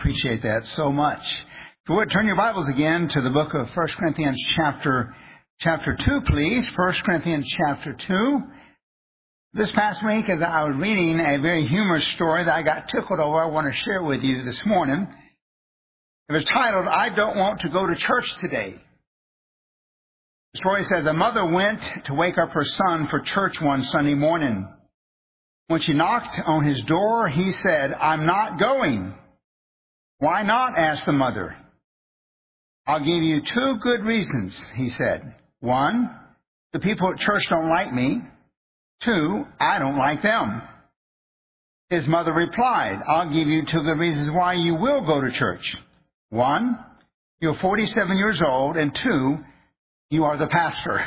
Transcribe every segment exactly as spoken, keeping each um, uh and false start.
appreciate that so much. If you would, turn your Bibles again to the book of First Corinthians chapter, chapter two, please. First Corinthians chapter two. This past week, as I was reading a very humorous story that I got tickled over, I want to share with you this morning. It was titled, I Don't Want to Go to Church Today. The story says, a mother went to wake up her son for church one Sunday morning. When she knocked on his door, he said, I'm not going. Why not? Asked the mother. I'll give you two good reasons, he said. One, the people at church don't like me. Two, I don't like them. His mother replied, I'll give you two good reasons why you will go to church. One, you're forty-seven years old, and two, you are the pastor.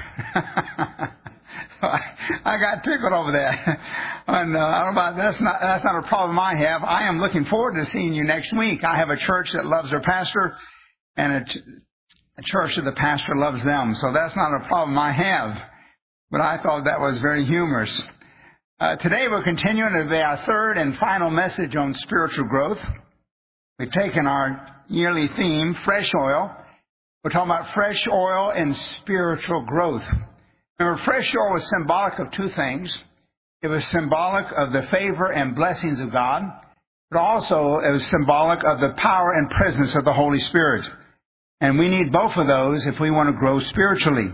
I got tickled over that. And uh, I don't know about that's not that's not a problem I have. I am looking forward to seeing you next week. I have a church that loves their pastor, and a, ch- a church that the pastor loves them. So that's not a problem I have. But I thought that was very humorous. Uh, today we're continuing to be our third and final message on spiritual growth. We've taken our yearly theme, fresh oil. We're talking about fresh oil and spiritual growth. Remember, fresh oil was symbolic of two things. It was symbolic of the favor and blessings of God, but also it was symbolic of the power and presence of the Holy Spirit. And we need both of those if we want to grow spiritually.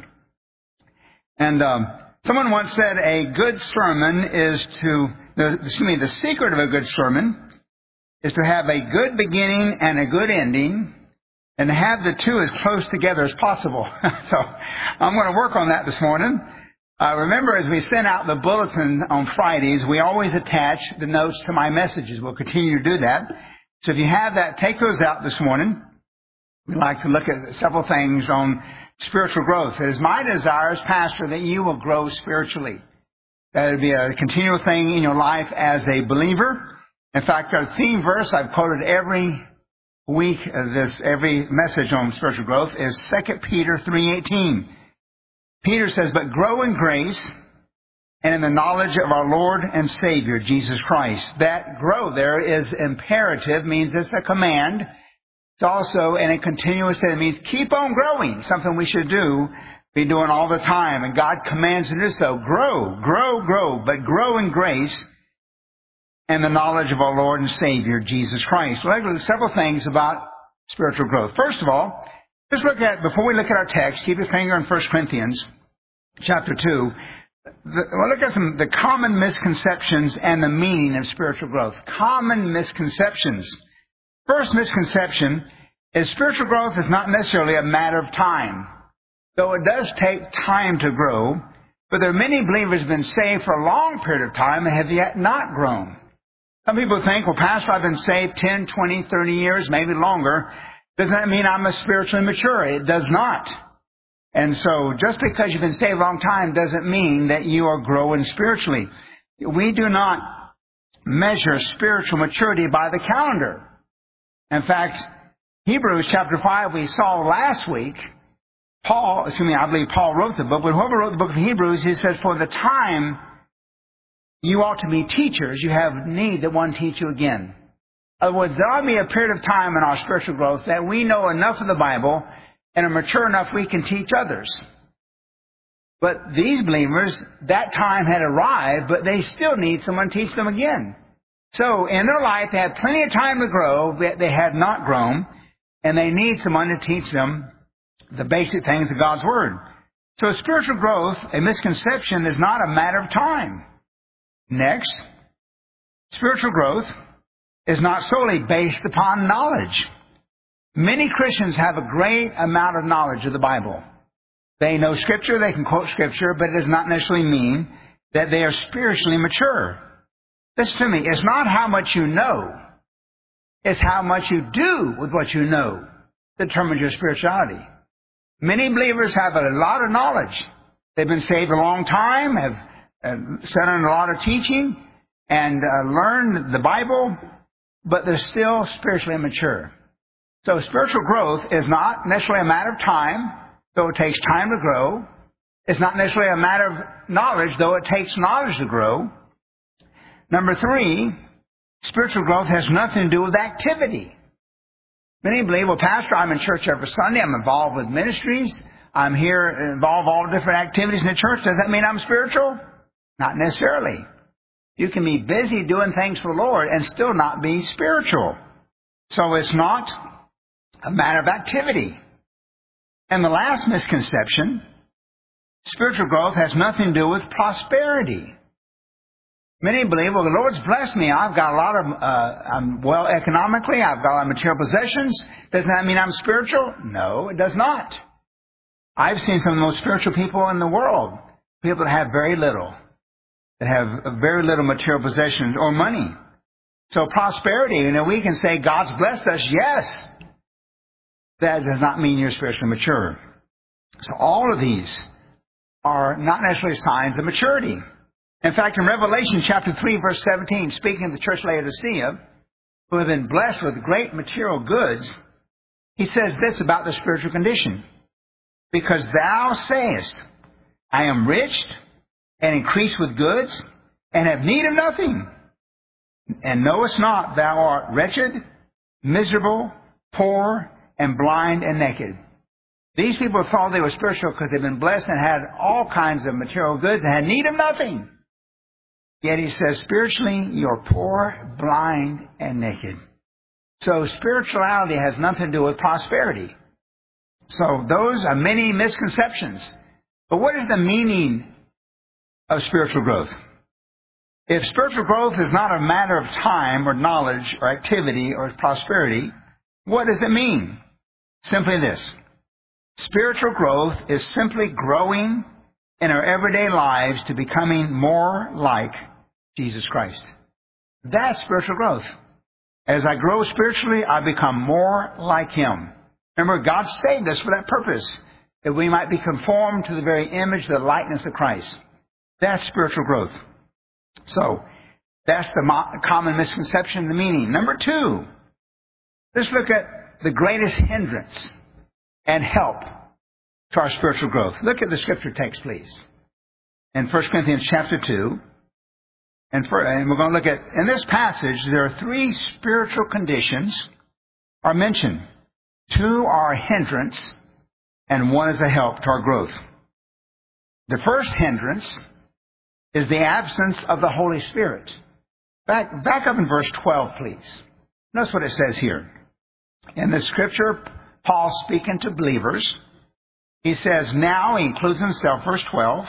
And um, someone once said a good sermon is to, the, excuse me, the secret of a good sermon is to have a good beginning and a good ending, and have the two as close together as possible. So I'm going to work on that this morning. Uh, remember, as we send out the bulletin on Fridays, we always attach the notes to my messages. We'll continue to do that. So if you have that, take those out this morning. We'd like to look at several things on spiritual growth. It is my desire as pastor that you will grow spiritually. That would be a continual thing in your life as a believer. In fact, our theme verse I've quoted every week of this, every message on spiritual growth is Second Peter three eighteen. Peter says, but grow in grace and in the knowledge of our Lord and Savior, Jesus Christ. That grow there is imperative, means it's a command. It's also in a continuous state. It means keep on growing, something we should do, be doing all the time. And God commands to do so. Grow, grow, grow, but grow in grace and the knowledge of our Lord and Savior, Jesus Christ. Well, let's look at several things about spiritual growth. First of all, let's look at, before we look at our text, keep your finger in First Corinthians chapter two. We'll look at some the common misconceptions and the meaning of spiritual growth. Common misconceptions. First misconception is spiritual growth is not necessarily a matter of time. Though it does take time to grow, but there are many believers who have been saved for a long period of time and have yet not grown. Some people think, well, Pastor, I've been saved ten, twenty, thirty years, maybe longer. Doesn't that mean I'm a spiritually mature? It does not. And so just because you've been saved a long time doesn't mean that you are growing spiritually. We do not measure spiritual maturity by the calendar. In fact, Hebrews chapter five, we saw last week, Paul, excuse me, I believe Paul wrote the book, but whoever wrote the book of Hebrews, he says, for the time you ought to be teachers, you have need that one teach you again. In other words, there ought to be a period of time in our spiritual growth that we know enough of the Bible and are mature enough we can teach others. But these believers, that time had arrived, but they still need someone to teach them again. So in their life, they had plenty of time to grow, but they had not grown, and they need someone to teach them the basic things of God's Word. So spiritual growth, a misconception, is not a matter of time. Next, spiritual growth is not solely based upon knowledge. Many Christians have a great amount of knowledge of the Bible. They know Scripture, they can quote Scripture, but it does not necessarily mean that they are spiritually mature. Listen to me, it's not how much you know, it's how much you do with what you know that determines your spirituality. Many believers have a lot of knowledge. They've been saved a long time, have uh, sat on a lot of teaching, and uh, learned the Bible, but they're still spiritually immature. So spiritual growth is not necessarily a matter of time, though it takes time to grow. It's not necessarily a matter of knowledge, though it takes knowledge to grow. Number three, spiritual growth has nothing to do with activity. Many believe, well, Pastor, I'm in church every Sunday. I'm involved with ministries. I'm here involved in all the different activities in the church. Does that mean I'm spiritual? Not necessarily. You can be busy doing things for the Lord and still not be spiritual. So it's not a matter of activity. And the last misconception, spiritual growth has nothing to do with prosperity. Many believe, well, the Lord's blessed me. I've got a lot of, uh, I'm well economically. I've got a lot of material possessions. Does that mean I'm spiritual? No, it does not. I've seen some of the most spiritual people in the world. People that have very little. That have very little material possessions or money. So prosperity, you know, we can say God's blessed us. Yes. That does not mean you're spiritually mature. So all of these are not necessarily signs of maturity. In fact, in Revelation chapter three, verse seventeen, speaking of the church Laodicea, who have been blessed with great material goods, he says this about the spiritual condition. Because thou sayest, I am rich and increase with goods and have need of nothing. And knowest not thou art wretched, miserable, poor, and blind and naked. These people thought they were spiritual because they've been blessed and had all kinds of material goods and had need of nothing. Yet he says, spiritually, you're poor, blind, and naked. So spirituality has nothing to do with prosperity. So those are many misconceptions. But what is the meaning of spiritual growth? If spiritual growth is not a matter of time or knowledge or activity or prosperity, what does it mean? Simply this. Spiritual growth is simply growing in our everyday lives to becoming more like Jesus Christ. That's spiritual growth. As I grow spiritually, I become more like Him. Remember, God saved us for that purpose, that we might be conformed to the very image, the likeness of Christ. That's spiritual growth. So, that's the mo- common misconception, the meaning. Number two, let's look at the greatest hindrance and help to our spiritual growth. Look at the scripture text, please. In First Corinthians chapter two. And, for, and we're going to look at, in this passage, there are three spiritual conditions are mentioned. Two are a hindrance, and one is a help to our growth. The first hindrance is the absence of the Holy Spirit. Back, back up in verse twelve, please. Notice what it says here. In the scripture, Paul speaking to believers, he says, now, he includes himself, verse twelve,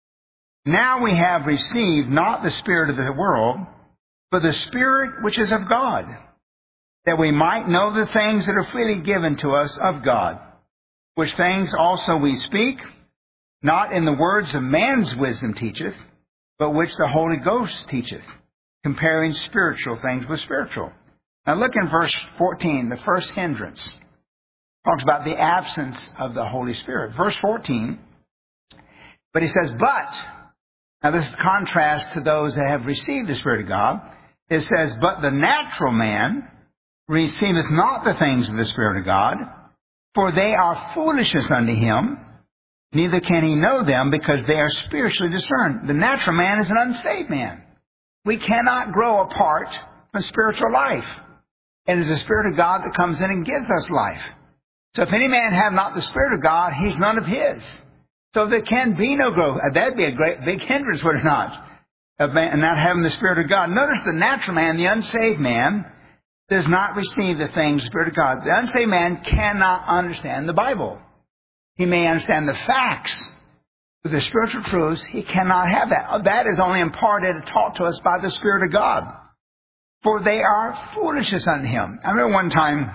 now we have received not the spirit of the world, but the Spirit which is of God, that we might know the things that are freely given to us of God, which things also we speak, not in the words of man's wisdom teacheth, but which the Holy Ghost teacheth, comparing spiritual things with spiritual. Now look in verse fourteen, the first hindrance. Talks about the absence of the Holy Spirit. Verse fourteen, but he says, but, now this is contrast to those that have received the Spirit of God. It says, but the natural man receiveth not the things of the Spirit of God, for they are foolishness unto him, neither can he know them, because they are spiritually discerned. The natural man is an unsaved man. We cannot grow apart from spiritual life. And it is the Spirit of God that comes in and gives us life. So if any man have not the Spirit of God, he's none of his. So there can be no growth. That'd be a great big hindrance, would it not? Of man, not having the Spirit of God. Notice the natural man, the unsaved man, does not receive the things of the Spirit of God. The unsaved man cannot understand the Bible. He may understand the facts, but the spiritual truths, he cannot have that. That is only imparted and taught to us by the Spirit of God. For they are foolishness unto him. I remember one time,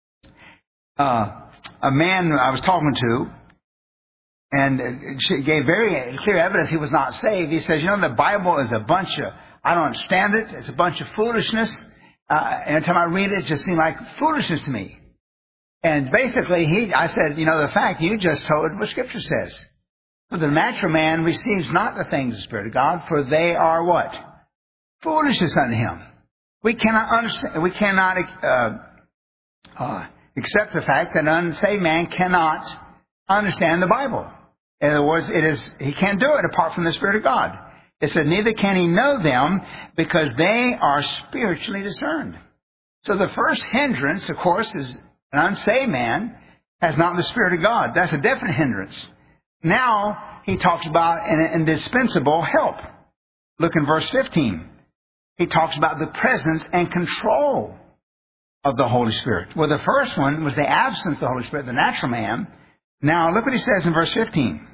uh, a man I was talking to, and she gave very clear evidence he was not saved. He says, you know, the Bible is a bunch of, I don't understand it. It's a bunch of foolishness. Uh, every time I read it, it just seemed like foolishness to me. And basically, he, I said, you know, the fact you just told what Scripture says. For the natural man receives not the things of the Spirit of God, for they are what? Foolishness unto him. We cannot understand, we cannot uh, uh, accept the fact that an unsaved man cannot understand the Bible. In other words, it is, he can't do it apart from the Spirit of God. It said, neither can he know them, because they are spiritually discerned. So the first hindrance, of course, is An unsaved man has not the Spirit of God. That's a definite hindrance. Now, he talks about an indispensable help. Look in verse fifteen. He talks about the presence and control of the Holy Spirit. Well, the first one was the absence of the Holy Spirit, the natural man. Now, look what he says in verse fifteen.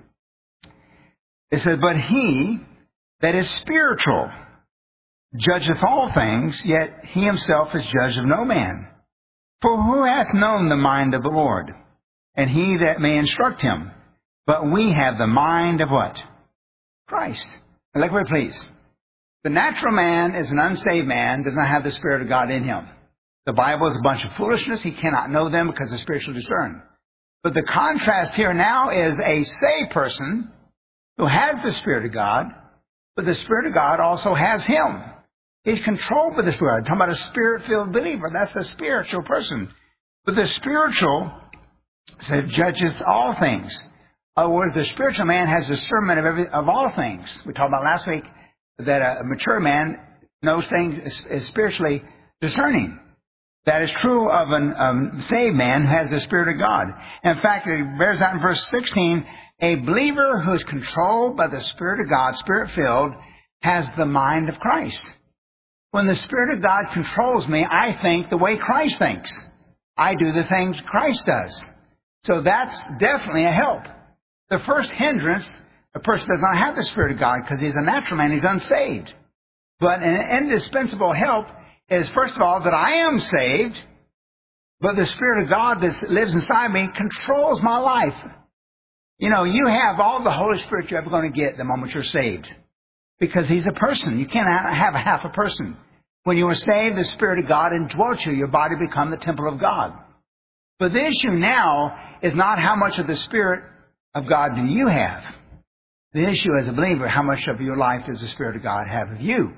It says, but he that is spiritual judgeth all things, yet he himself is judged of no man. For who hath known the mind of the Lord? And he that may instruct him. But we have the mind of what? Christ. And look what it please. The natural man is an unsaved man, does not have the Spirit of God in him. The Bible is a bunch of foolishness. He cannot know them because they're spiritually discerned. But the contrast here now is a saved person who has the Spirit of God, but the Spirit of God also has him. He's controlled by the Spirit. I'm talking about a Spirit-filled believer. That's a spiritual person. But the spiritual said, judges all things. In other words, the spiritual man has discernment of, every, of all things. We talked about last week that a mature man knows things, is, is spiritually discerning. That is true of a um, saved man who has the Spirit of God. In fact, it bears out in verse sixteen, a believer who is controlled by the Spirit of God, Spirit-filled, has the mind of Christ. When the Spirit of God controls me, I think the way Christ thinks. I do the things Christ does. So that's definitely a help. The first hindrance, a person does not have the Spirit of God because he's a natural man, he's unsaved. But an indispensable help is, first of all, that I am saved, but the Spirit of God that lives inside me controls my life. You know, you have all the Holy Spirit you're ever going to get the moment you're saved. Because he's a person. You can't have a half a person. When you were saved, the Spirit of God indwelt you. Your body become the temple of God. But the issue now is not how much of the Spirit of God do you have. The issue as a believer, how much of your life does the Spirit of God have of you?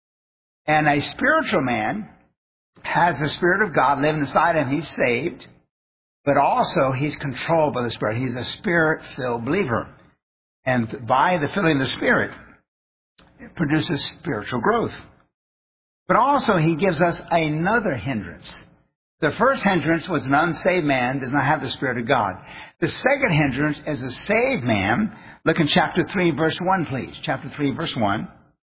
And a spiritual man has the Spirit of God living inside him. He's saved. But also, he's controlled by the Spirit. He's a Spirit-filled believer. And by the filling of the Spirit, it produces spiritual growth. But also, he gives us another hindrance. The first hindrance was an unsaved man does not have the Spirit of God. The second hindrance is a saved man. Look in chapter three, verse one, please. Chapter three, verse one.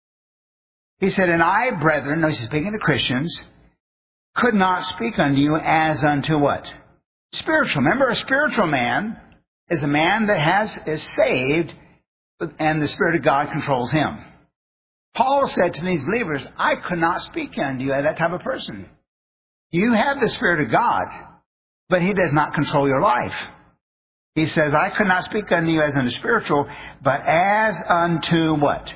He said, and I, brethren, notice he's speaking to Christians, could not speak unto you as unto what? Spiritual. Remember, a spiritual man is a man that has is saved, and the Spirit of God controls him. Paul said to these believers, I could not speak unto you as that type of person. You have the Spirit of God, but he does not control your life. He says, I could not speak unto you as unto spiritual, but as unto what?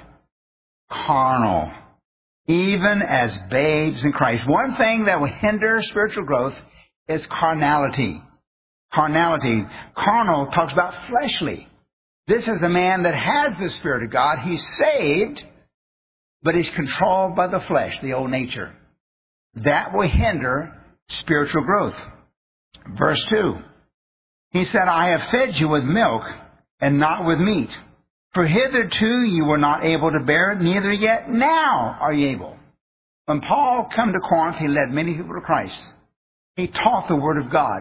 Carnal. Even as babes in Christ. One thing that will hinder spiritual growth is carnality. Carnality. Carnal talks about fleshly. This is a man that has the Spirit of God. He's saved, but he's controlled by the flesh, the old nature. That will hinder spiritual growth. Verse two. He said, I have fed you with milk and not with meat. For hitherto you were not able to bear it, neither yet now are you able. When Paul came to Corinth, he led many people to Christ. He taught the Word of God.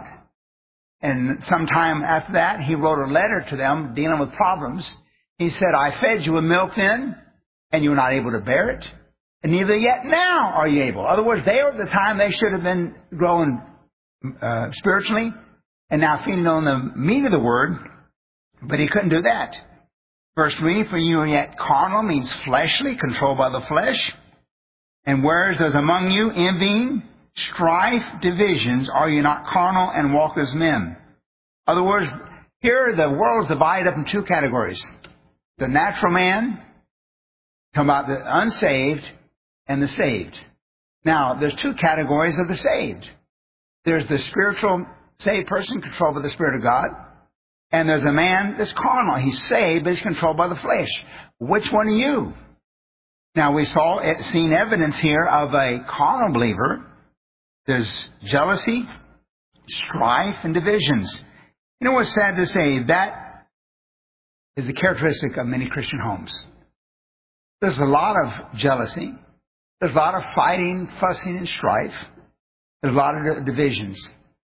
And sometime after that, he wrote a letter to them dealing with problems. He said, I fed you with milk then, and you were not able to bear it. And neither yet now are you able. In other words, they were at the time they should have been growing uh, spiritually, and now feeding on the meat of the Word. But he couldn't do that. Verse three, for you are yet carnal, means fleshly, controlled by the flesh. And whereas there's among you envying, strife, divisions, are you not carnal and walk as men? In other words, here the world is divided up in two categories. The natural man, talking about the unsaved, and the saved. Now, there's two categories of the saved. There's the spiritual saved person controlled by the Spirit of God. And there's a man that's carnal. He's saved, but he's controlled by the flesh. Which one are you? Now, we saw, seen evidence here of a carnal believer. There's jealousy, strife, and divisions. You know what's sad to say? That is the characteristic of many Christian homes. There's a lot of jealousy. There's a lot of fighting, fussing, and strife. There's a lot of divisions.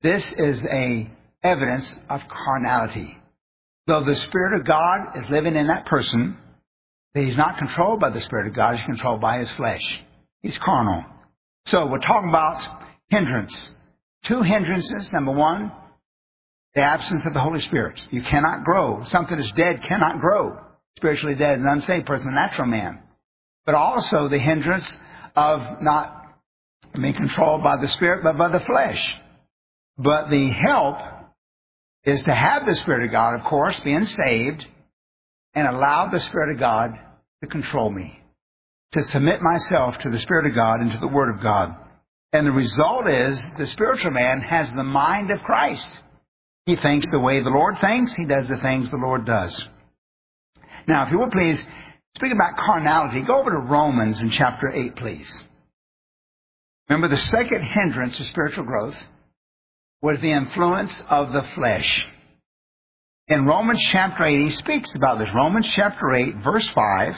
This is a evidence of carnality. Though the Spirit of God is living in that person, he's not controlled by the Spirit of God. He's controlled by his flesh. He's carnal. So we're talking about hindrance. Two hindrances. Number one, the absence of the Holy Spirit. You cannot grow. Something that's dead cannot grow. Spiritually dead is an unsaved person, a natural man. But also the hindrance of not being controlled by the Spirit, but by the flesh. But the help is to have the Spirit of God, of course, being saved, and allow the Spirit of God to control me, to submit myself to the Spirit of God and to the Word of God. And the result is the spiritual man has the mind of Christ. He thinks the way the Lord thinks. He does the things the Lord does. Now, if you will please, speak about carnality. Go over to Romans in chapter eight, please. Remember, the second hindrance to spiritual growth was the influence of the flesh. In Romans chapter eight, he speaks about this. Romans chapter eight, verse five.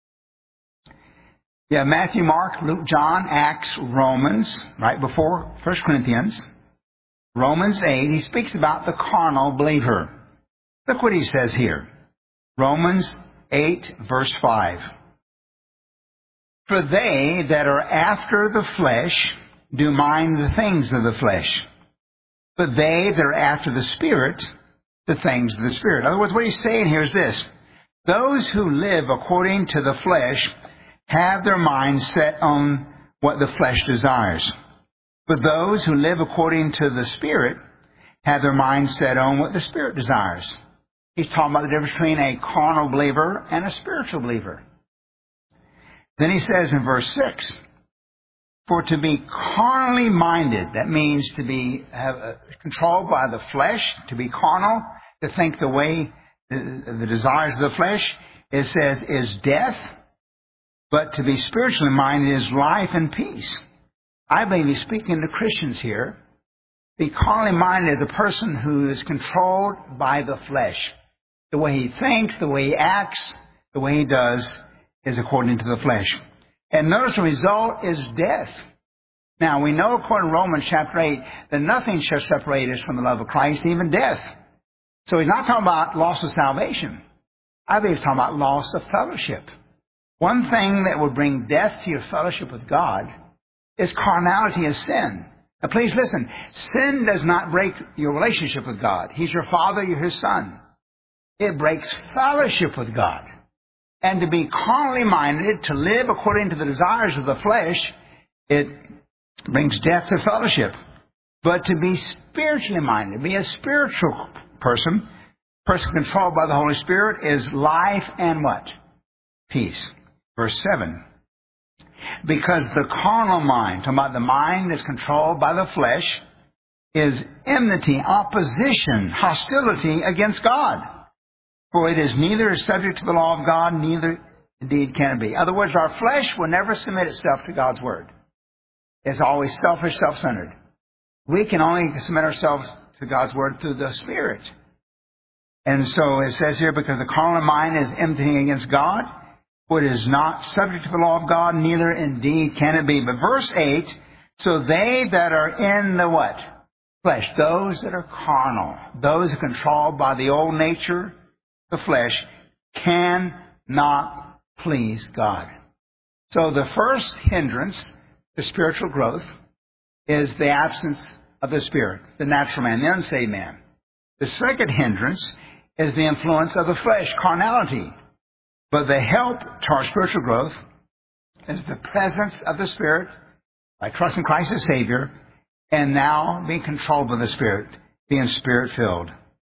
Yeah, Matthew, Mark, Luke, John, Acts, Romans, right before First Corinthians. Romans eight, he speaks about the carnal believer. Look what he says here. Romans eight, verse five. For they that are after the flesh do mind the things of the flesh, but they that are after the Spirit, the things of the Spirit. In other words, what he's saying here is this. Those who live according to the flesh have their minds set on what the flesh desires. But those who live according to the Spirit have their minds set on what the Spirit desires. He's talking about the difference between a carnal believer and a spiritual believer. Then he says in verse six, for to be carnally minded, that means to be have, uh, controlled by the flesh, to be carnal, to think the way, the, the desires of the flesh, it says, is death. But to be spiritually minded is life and peace. I believe he's speaking to Christians here. Be carnally minded is a person who is controlled by the flesh. The way he thinks, the way he acts, the way he does is according to the flesh. And notice the result is death. Now, we know according to Romans chapter eight that nothing shall separate us from the love of Christ, even death. So he's not talking about loss of salvation. I believe he's talking about loss of fellowship. One thing that will bring death to your fellowship with God is carnality, is sin. Now please listen, sin does not break your relationship with God. He's your Father, you're His Son. It breaks fellowship with God. And to be carnally minded, to live according to the desires of the flesh, it brings death to fellowship. But to be spiritually minded, be a spiritual person, person controlled by the Holy Spirit, is life and what? Peace. Verse seven. Because the carnal mind, talking about the mind that's controlled by the flesh, is enmity, opposition, hostility against God. For it is neither subject to the law of God, neither indeed can it be. In other words, our flesh will never submit itself to God's Word. It's always selfish, self-centered. We can only submit ourselves to God's Word through the Spirit. And so it says here, because the carnal mind is enmity against God, for it is not subject to the law of God, neither indeed can it be. But verse eight, so they that are in the what? Flesh. Those that are carnal. Those that are controlled by the old nature, the flesh, cannot please God. So the first hindrance to spiritual growth is the absence of the Spirit, the natural man, the unsaved man. The second hindrance is the influence of the flesh, carnality. But the help to our spiritual growth is the presence of the Spirit by trusting Christ as Savior and now being controlled by the Spirit, being Spirit-filled.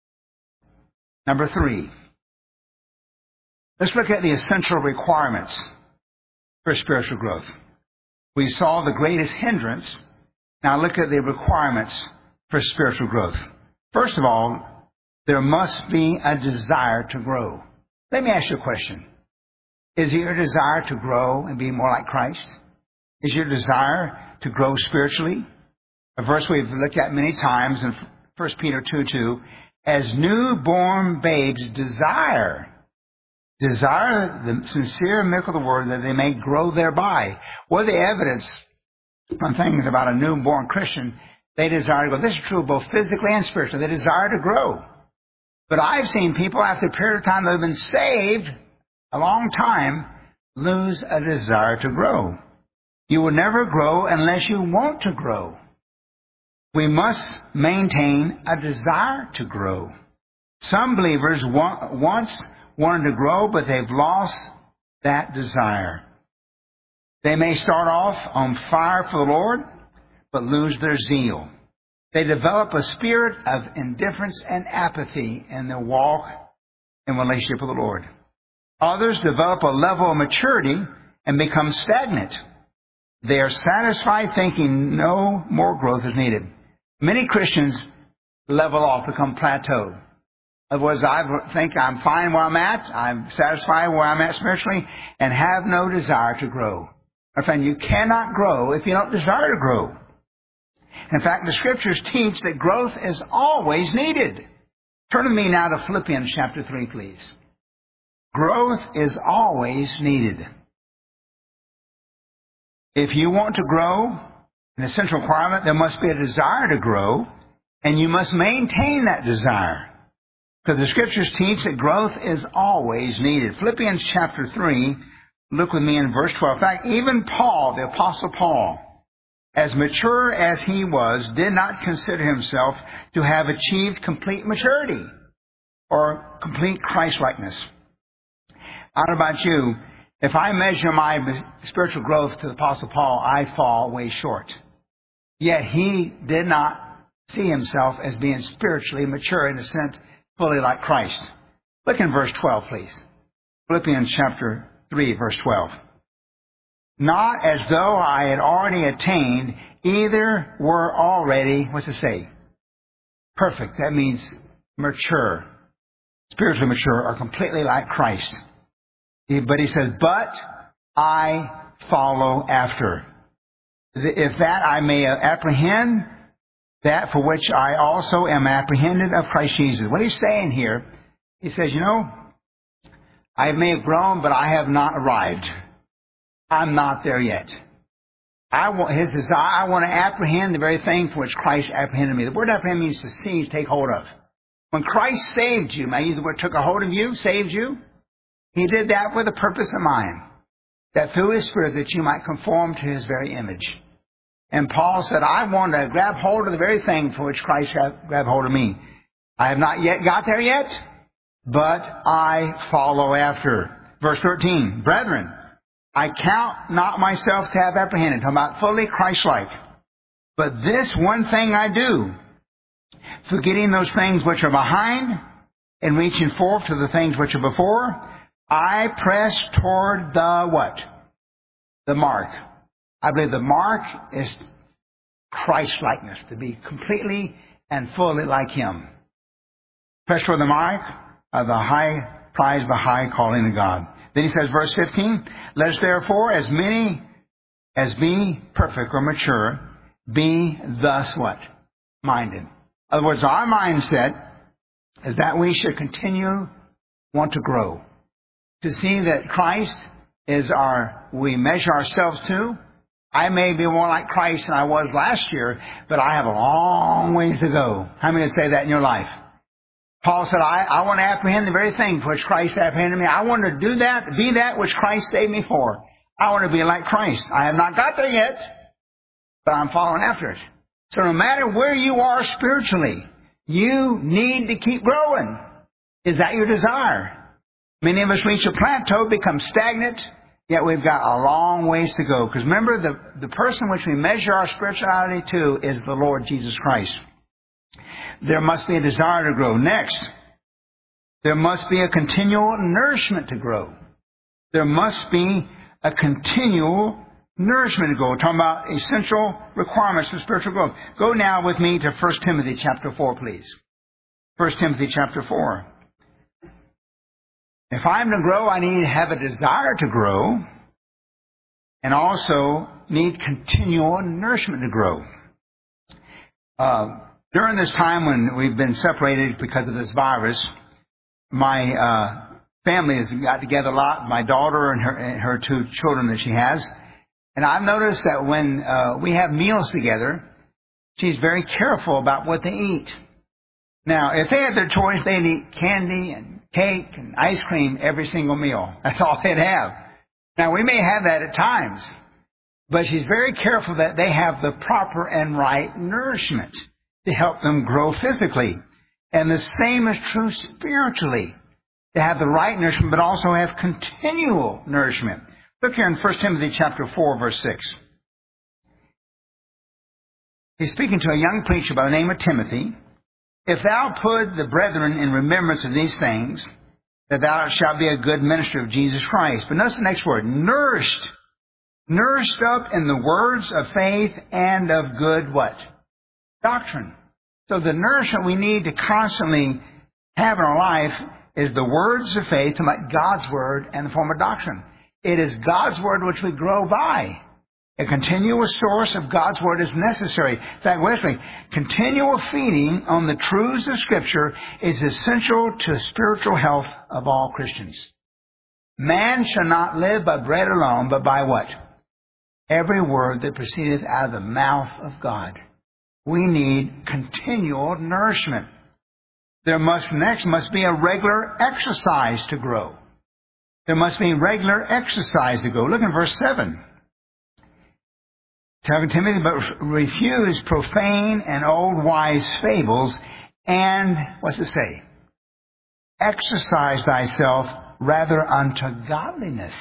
Number three, let's look at the essential requirements for spiritual growth. We saw the greatest hindrance. Now look at the requirements for spiritual growth. First of all, there must be a desire to grow. Let me ask you a question. Is it your desire to grow and be more like Christ? Is your desire to grow spiritually? A verse we've looked at many times in First Peter two two. As newborn babes desire, desire the sincere milk of the word that they may grow thereby. What are the evidence on things about a newborn Christian They desire to grow. This is true both physically and spiritually. They desire to grow. But I've seen people, after a period of time they've been saved, a long time, lose a desire to grow. You will never grow unless you want to grow. We must maintain a desire to grow. Some believers want, once wanted to grow, but they've lost that desire. They may start off on fire for the Lord, but lose their zeal. They develop a spirit of indifference and apathy in their walk in relationship with the Lord. Others develop a level of maturity and become stagnant. They are satisfied thinking no more growth is needed. Many Christians level off, become plateaued. Otherwise, I think I'm fine where I'm at, I'm satisfied where I'm at spiritually, and have no desire to grow. My friend, you cannot grow if you don't desire to grow. In fact, the Scriptures teach that growth is always needed. Turn with me now to Philippians chapter three, please. Growth is always needed. If you want to grow, an essential requirement, there must be a desire to grow, and you must maintain that desire. Because the Scriptures teach that growth is always needed. Philippians chapter three, look with me in verse twelve. In fact, even Paul, the Apostle Paul, as mature as he was, did not consider himself to have achieved complete maturity or complete Christ-likeness. I don't know about you, if I measure my spiritual growth to the Apostle Paul, I fall way short. Yet he did not see himself as being spiritually mature in the sense fully like Christ. Look in verse twelve, please. Philippians chapter three, verse twelve. Not as though I had already attained, either were already, what's it say? Perfect. That means mature, spiritually mature, or completely like Christ. But he says, but I follow after. If that I may apprehend that for which I also am apprehended of Christ Jesus. What he's saying here, he says, you know, I may have grown, but I have not arrived. I'm not there yet. I want his desire. I want to apprehend the very thing for which Christ apprehended me. The word apprehend means to seize, take hold of. When Christ saved you, may I use the word took a hold of you, saved you, he did that with a purpose in mind, that through his Spirit that you might conform to his very image. And Paul said, I want to grab hold of the very thing for which Christ grabbed hold of me. I have not yet got there yet, but I follow after. Verse thirteen, brethren, I count not myself to have apprehended. Talking about fully Christ-like. But this one thing I do, forgetting those things which are behind and reaching forth to the things which are before, I press toward the what? The mark. I believe the mark is Christ-likeness, to be completely and fully like him. Press toward the mark of the high prize of the high calling of God. Then he says, verse fifteen, let us therefore, as many as be perfect or mature, be thus what? Minded. In other words, our mindset is that we should continue want to grow. To see that Christ is our, we measure ourselves to. I may be more like Christ than I was last year, but I have a long ways to go. How many would say that in your life? Paul said, I, I want to apprehend the very thing for which Christ apprehended me. I want to do that, be that which Christ saved me for. I want to be like Christ. I have not got there yet, but I'm following after it. So no matter where you are spiritually, you need to keep growing. Is that your desire? Many of us reach a plateau, become stagnant, yet we've got a long ways to go. Because remember, the, the person which we measure our spirituality to is the Lord Jesus Christ. There must be a desire to grow. Next, there must be a continual nourishment to grow. There must be a continual nourishment to grow. We're talking about essential requirements for spiritual growth. Go now with me to First Timothy chapter four, please. First Timothy chapter four. If I'm to grow, I need to have a desire to grow and also need continual nourishment to grow. Uh, during this time when we've been separated because of this virus, my uh, family has got together a lot, my daughter and her, and her two children that she has. And I've noticed that when uh, we have meals together, She's very careful about what they eat. Now, if they had their choice, they'd eat candy and cake and ice cream every single meal. That's all they'd have. Now, we may have that at times, but she's very careful that they have the proper and right nourishment to help them grow physically. And the same is true spiritually. To have the right nourishment, but also have continual nourishment. Look here in First Timothy chapter four, verse six. He's speaking to a young preacher by the name of Timothy. If thou put the brethren in remembrance of these things, that thou shalt be a good minister of Jesus Christ. But notice the next word, nourished. Nourished up in the words of faith and of good what? Doctrine. So the nourishment we need to constantly have in our life is the words of faith, like God's Word, and the form of doctrine. It is God's Word which we grow by. A continuous source of God's Word is necessary. In fact, Wesley, continual feeding on the truths of Scripture is essential to the spiritual health of all Christians. Man shall not live by bread alone, but by what? Every word that proceedeth out of the mouth of God. We need continual nourishment. There must next must be a regular exercise to grow. There must be regular exercise to grow. Look in verse seven. Telling Timothy, but refuse profane and old wise fables, and, what's it say? Exercise thyself rather unto godliness.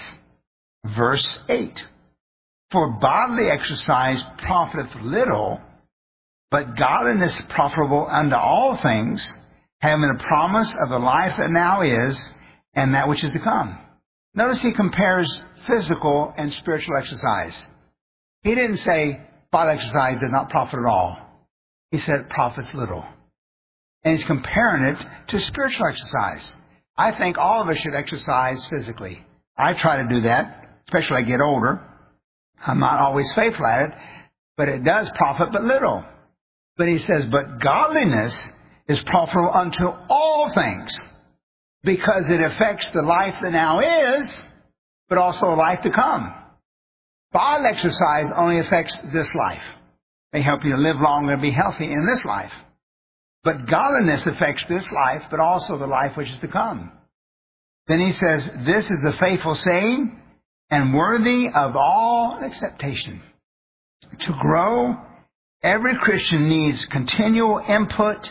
Verse eight. For bodily exercise profiteth little, but godliness profitable unto all things, having a promise of the life that now is, and that which is to come. Notice he compares physical and spiritual exercise. He didn't say bodily exercise does not profit at all. He said it profits little. And he's comparing it to spiritual exercise. I think all of us should exercise physically. I try to do that, especially as I get older. I'm not always faithful at it, but it does profit but little. But he says, but godliness is profitable unto all things, because it affects the life that now is, but also a life to come. Bodily exercise only affects this life. They help you to live longer and be healthy in this life. But godliness affects this life, but also the life which is to come. Then he says, this is a faithful saying and worthy of all acceptation. To grow, every Christian needs continual input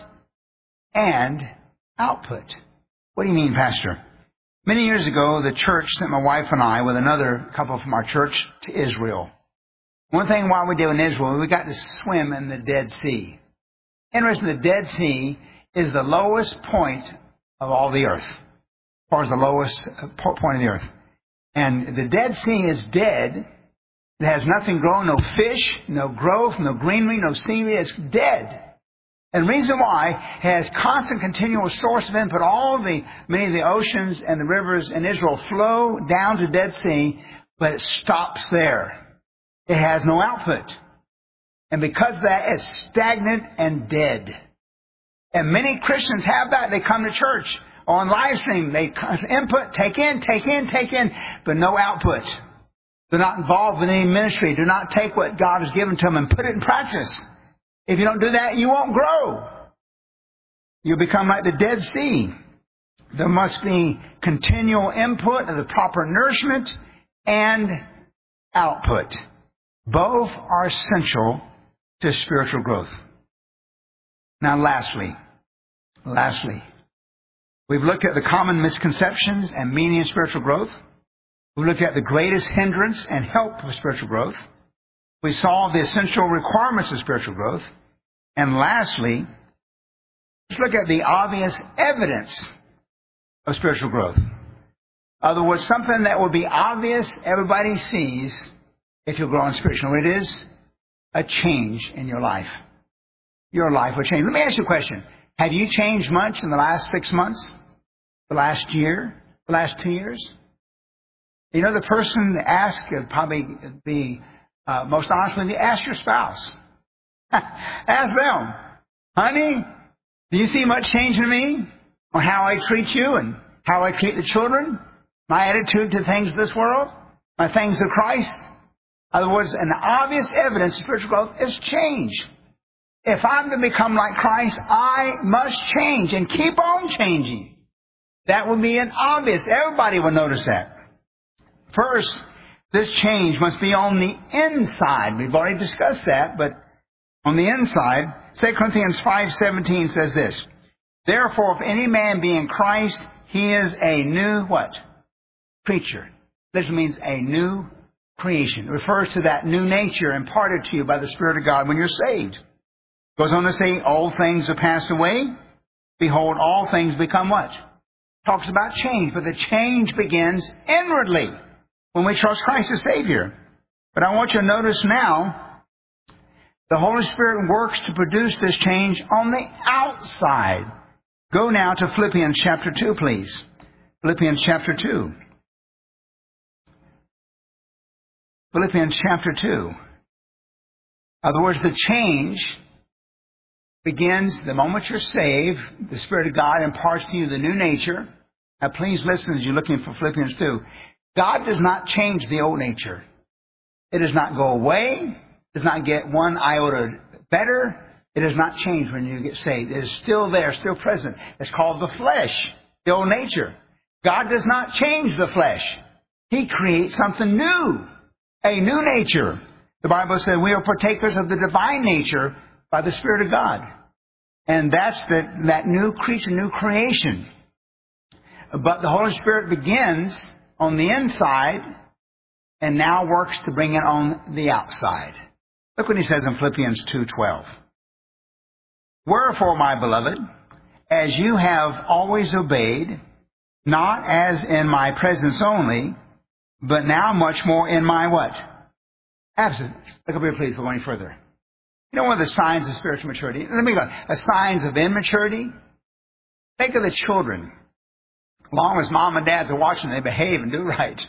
and output. What do you mean, Pastor? Many years ago, the church sent my wife and I with another couple from our church to Israel. One thing while we did in Israel, we got to swim in the Dead Sea. Interesting, the Dead Sea is the lowest point of all the earth, as far as the lowest point of the earth. And the Dead Sea is dead. It has nothing growing, no fish, no growth, no greenery, no seaweed. It's dead. And the reason why it has constant, continual source of input. All the, many of the oceans and the rivers in Israel flow down to Dead Sea, but it stops there. It has no output. And because of that, it's stagnant and dead. And many Christians have that. They come to church on live stream. They input, take in, take in, take in, but no output. They're not involved in any ministry. Do not take what God has given to them and put it in practice. If you don't do that, you won't grow. You'll become like the Dead Sea. There must be continual input of the proper nourishment and output. Both are essential to spiritual growth. Now, lastly, lastly, we've looked at the common misconceptions and meaning of spiritual growth. We looked at the greatest hindrance and help for spiritual growth. We saw the essential requirements of spiritual growth. And lastly, let's look at the obvious evidence of spiritual growth. In other words, something that will be obvious, everybody sees if you're growing spiritually. It is a change in your life. Your life will change. Let me ask you a question. Have you changed much in the last six months? The last year? The last two years? You know, the person to ask would probably be uh, most honest with you. Ask your spouse. Ask them. Honey, do you see much change in me? On how I treat you and how I treat the children? My attitude to things of this world? My things of Christ? In other words, an obvious evidence of spiritual growth is change. If I'm to become like Christ, I must change and keep on changing. That would be an obvious. Everybody will notice that. First, this change must be on the inside. We've already discussed that, but on the inside, Second Corinthians five seventeen says this. Therefore, if any man be in Christ, he is a new what? Creature. This means a new creation. It refers to that new nature imparted to you by the Spirit of God when you're saved. It goes on to say, old things have passed away. Behold, all things become what? Talks about change, but the change begins inwardly when we trust Christ as Savior. But I want you to notice now, the Holy Spirit works to produce this change on the outside. Go now to Philippians chapter two, please. Philippians chapter two. Philippians chapter two. In other words, the change begins the moment you're saved. The Spirit of God imparts to you the new nature. Now please listen as you're looking for Philippians two. God does not change the old nature. It does not go away. It does not get one iota better. It does not change when you get saved. It is still there, still present. It's called the flesh, the old nature. God does not change the flesh. He creates something new, a new nature. The Bible says we are partakers of the divine nature by the Spirit of God. And that's the, that new creature, new creation. But the Holy Spirit begins on the inside and now works to bring it on the outside. Look what he says in Philippians two twelve. Wherefore, my beloved, as you have always obeyed, not as in my presence only, but now much more in my what? Absence. Look up here, please, before going further. You know one of the signs of spiritual maturity? Let me go. The signs of immaturity? Think of the children. As long as mom and dads are watching, they behave and do right.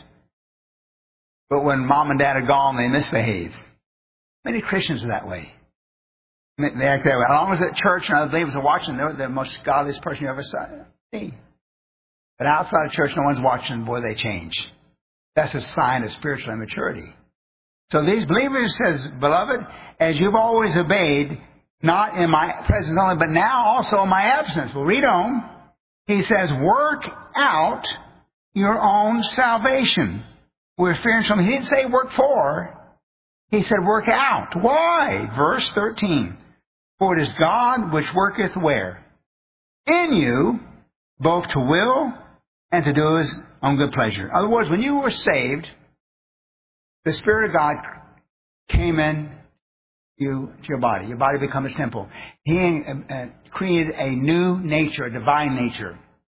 But when mom and dad are gone, they misbehave. Many Christians are that way. They act that way. As long as at church and other believers are watching, they're the most godliest person you ever see. But outside of church, no one's watching. Boy, they change. That's a sign of spiritual immaturity. So these believers says, beloved, as you've always obeyed, not in my presence only, but now also in my absence. Well, read on. He says, work out your own salvation. We're fearing something. He didn't say work for. He said work out. Why? Verse thirteen. For it is God which worketh where? In you, both to will and to do his own good pleasure. In other words, when you were saved, the Spirit of God came in you to your body. Your body becomes a temple. He uh, created a new nature, a divine nature.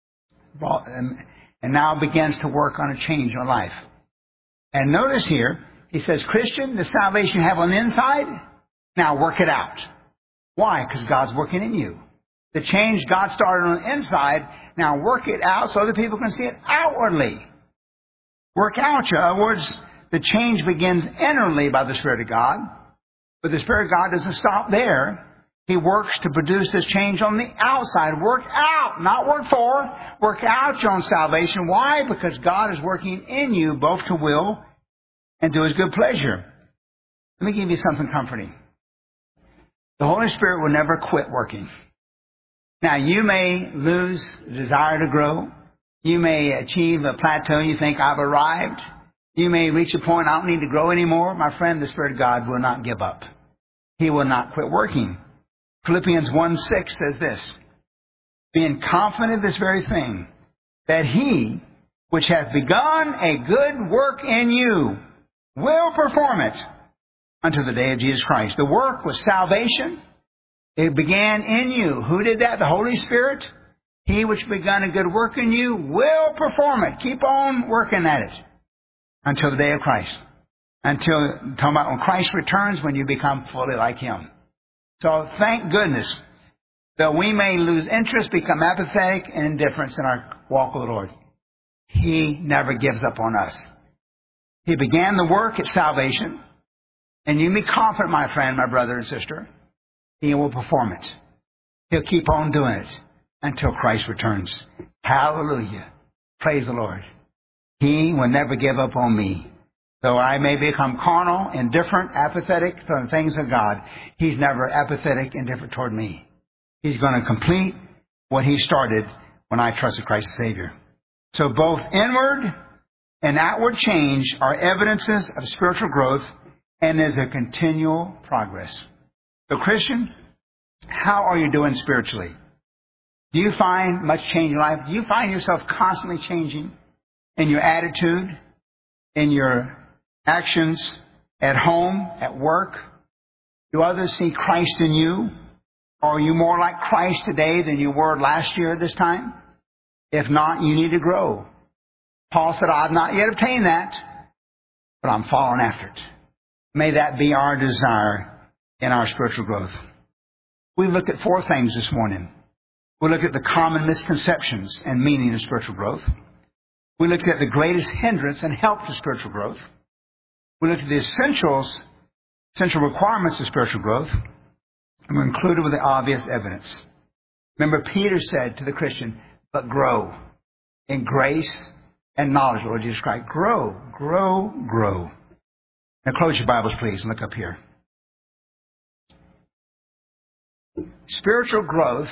And now begins to work on a change in your life. And notice here, he says, Christian, the salvation you have on the inside, now work it out. Why? Because God's working in you. The change God started on the inside, now work it out so other people can see it outwardly. Work out. In other words, the change begins inwardly by the Spirit of God. But the Spirit of God doesn't stop there. He works to produce this change on the outside. Work out, not work for. Work out your own salvation. Why? Because God is working in you both to will and do his good pleasure. Let me give you something comforting. The Holy Spirit will never quit working. Now, you may lose the desire to grow. You may achieve a plateau. You think, I've arrived. You may reach a point, I don't need to grow anymore. My friend, the Spirit of God will not give up. He will not quit working. Philippians one six says this, being confident of this very thing, that he which hath begun a good work in you will perform it unto the day of Jesus Christ. The work was salvation. It began in you. Who did that? The Holy Spirit. He which begun a good work in you will perform it. Keep on working at it until the day of Christ. Until, talking about when Christ returns, when you become fully like him. So thank goodness that we may lose interest, become apathetic and indifferent in our walk with the Lord. He never gives up on us. He began the work at salvation. And you be confident, my friend, my brother and sister, he will perform it. He'll keep on doing it until Christ returns. Hallelujah. Praise the Lord. He will never give up on me. Though I may become carnal, indifferent, apathetic to the things of God, He's never apathetic, indifferent toward me. He's going to complete what He started when I trusted Christ as Savior. So both inward and outward change are evidences of spiritual growth and is a continual progress. So Christian, how are you doing spiritually? Do you find much change in life? Do you find yourself constantly changing in your attitude, in your actions, at home, at work? Do others see Christ in you? Or are you more like Christ today than you were last year at this time? If not, you need to grow. Paul said, I have not yet obtained that, but I'm following after it. May that be our desire in our spiritual growth. We looked at four things this morning. We looked at the common misconceptions and meaning of spiritual growth. We looked at the greatest hindrance and help to spiritual growth. We looked at the essentials, essential requirements of spiritual growth, and we concluded with the obvious evidence. Remember, Peter said to the Christian, but grow in grace and knowledge of the Lord Jesus Christ. Grow, grow, grow. Now close your Bibles, please, and look up here. Spiritual growth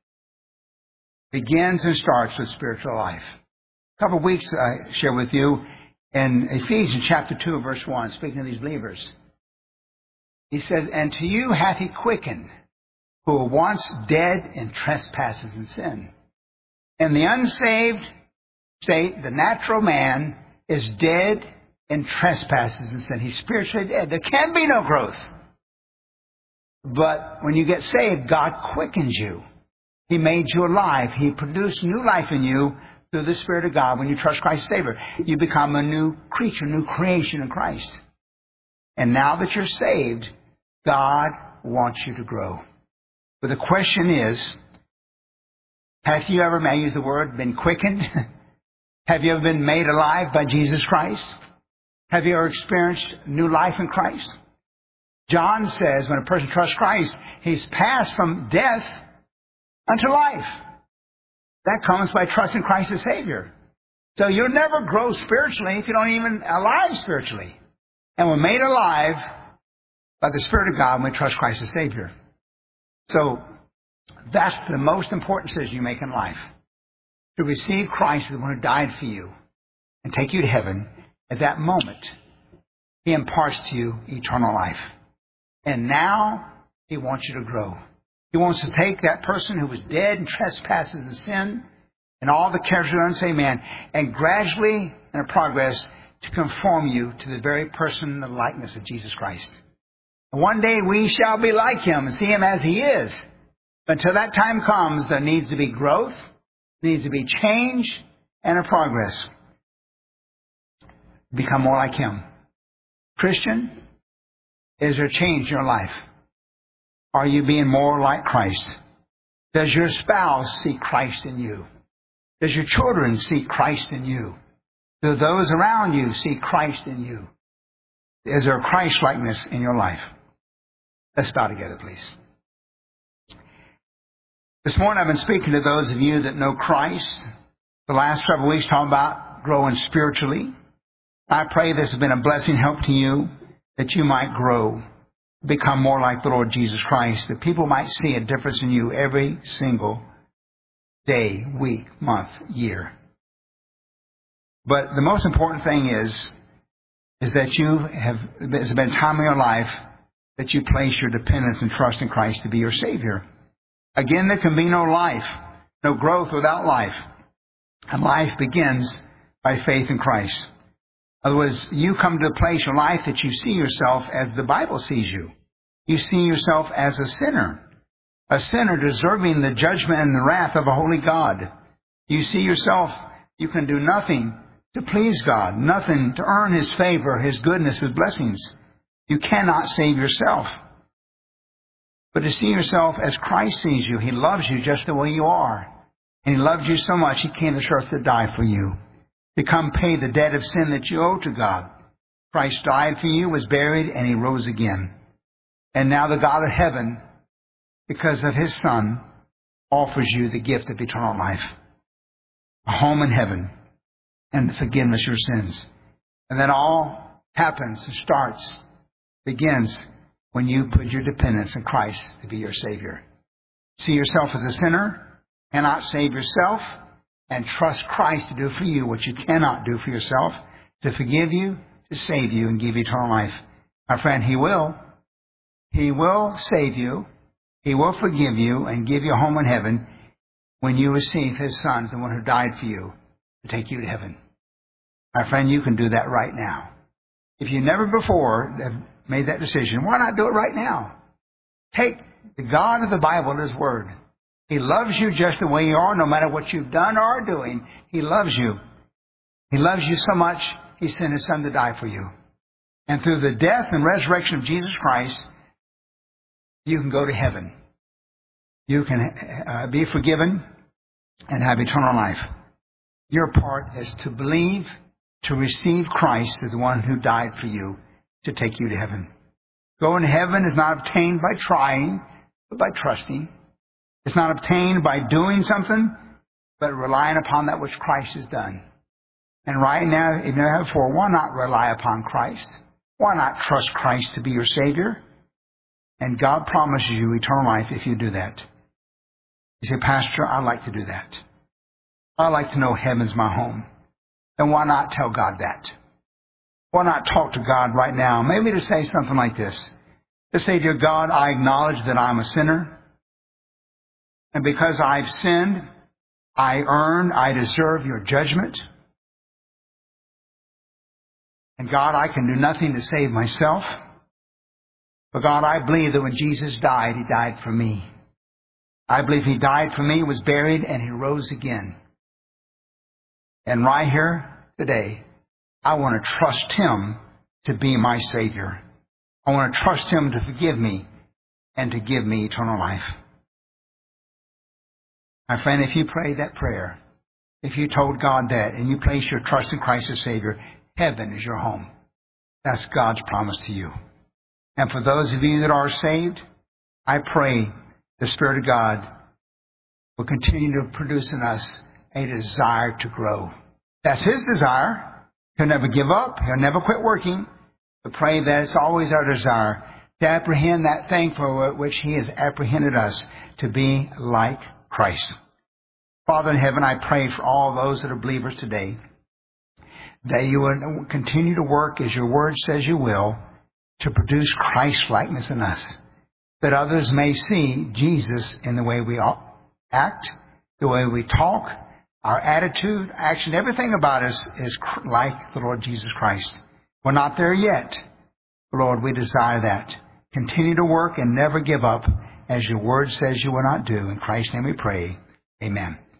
begins and starts with spiritual life. A couple of weeks I shared with you in Ephesians chapter two, verse one, speaking of these believers. He says, and to you hath He quickened, who were once dead in trespasses and sin. In the unsaved state, the natural man is dead in trespasses and sin. He's spiritually dead. There can be no growth. But when you get saved, God quickens you. He made you alive. He produced new life in you through the Spirit of God. When you trust Christ as Savior, you become a new creature, new creation in Christ. And now that you're saved, God wants you to grow. But the question is, have you ever, may I use the word, been quickened? Have you ever been made alive by Jesus Christ? Have you ever experienced new life in Christ? John says when a person trusts Christ, he's passed from death unto life. That comes by trusting Christ as Savior. So you'll never grow spiritually if you don't even alive spiritually. And we're made alive by the Spirit of God when we trust Christ as Savior. So that's the most important decision you make in life. To receive Christ as the one who died for you and take you to heaven. At that moment, He imparts to you eternal life. And now He wants you to grow. He wants to take that person who was dead in trespasses and sin and all the cares of an unsaved man and gradually, in a progress, to conform you to the very person and the likeness of Jesus Christ. And one day we shall be like Him and see Him as He is. But until that time comes, there needs to be growth, there needs to be change, and a progress. Become more like Him. Christian, is there change in your life? Are you being more like Christ? Does your spouse see Christ in you? Does your children see Christ in you? Do those around you see Christ in you? Is there a Christ-likeness in your life? Let's bow together, please. This morning I've been speaking to those of you that know Christ. The last several weeks talking about growing spiritually. I pray this has been a blessing, help to you, that you might grow, become more like the Lord Jesus Christ, that people might see a difference in you every single day, week, month, year. But the most important thing is, is that you have, there's been a time in your life that you place your dependence and trust in Christ to be your Savior. Again, there can be no life, no growth without life. And life begins by faith in Christ. In other words, you come to a place in life that you see yourself as the Bible sees you. You see yourself as a sinner. A sinner deserving the judgment and the wrath of a holy God. You see yourself, you can do nothing to please God. Nothing to earn His favor, His goodness, His blessings. You cannot save yourself. But to see yourself as Christ sees you. He loves you just the way you are. And He loved you so much, He came to this earth to die for you. To come pay the debt of sin that you owe to God. Christ died for you, was buried, and He rose again. And now the God of heaven, because of His Son, offers you the gift of eternal life. A home in heaven and the forgiveness of your sins. And then all happens and starts, begins when you put your dependence in Christ to be your Savior. See yourself as a sinner, cannot save yourself, and trust Christ to do for you what you cannot do for yourself, to forgive you, to save you, and give you eternal life. My friend, He will. He will save you. He will forgive you and give you a home in heaven when you receive His Son, the one who died for you, to take you to heaven. My friend, you can do that right now. If you never before have made that decision, why not do it right now? Take the God of the Bible at His Word. He loves you just the way you are, no matter what you've done or are doing. He loves you. He loves you so much, He sent His Son to die for you. And through the death and resurrection of Jesus Christ, you can go to heaven. You can uh, be forgiven and have eternal life. Your part is to believe, to receive Christ as the one who died for you to take you to heaven. Going to heaven is not obtained by trying, but by trusting. It's not obtained by doing something, but relying upon that which Christ has done. And right now, if you never have before, why not rely upon Christ? Why not trust Christ to be your Savior? And God promises you eternal life if you do that. You say, Pastor, I'd like to do that. I'd like to know heaven's my home. Then why not tell God that? Why not talk to God right now? Maybe to say something like this. To say, dear God, I acknowledge that I'm a sinner. And because I've sinned, I earn, I deserve your judgment. And God, I can do nothing to save myself. But God, I believe that when Jesus died, He died for me. I believe He died for me, was buried, and He rose again. And right here today, I want to trust Him to be my Savior. I want to trust Him to forgive me and to give me eternal life. My friend, if you prayed that prayer, if you told God that, and you place your trust in Christ as Savior, heaven is your home. That's God's promise to you. And for those of you that are saved, I pray the Spirit of God will continue to produce in us a desire to grow. That's His desire. He'll never give up. He'll never quit working. But pray that it's always our desire to apprehend that thing for which He has apprehended us, to be like Christ. Father in heaven, I pray for all those that are believers today, that you will continue to work as your word says you will, to produce Christ-likeness in us, that others may see Jesus in the way we act, the way we talk, our attitude, action, everything about us is like the Lord Jesus Christ. We're not there yet. Lord, we desire that. Continue to work and never give up, as your word says you will not do. In Christ's name we pray. Amen.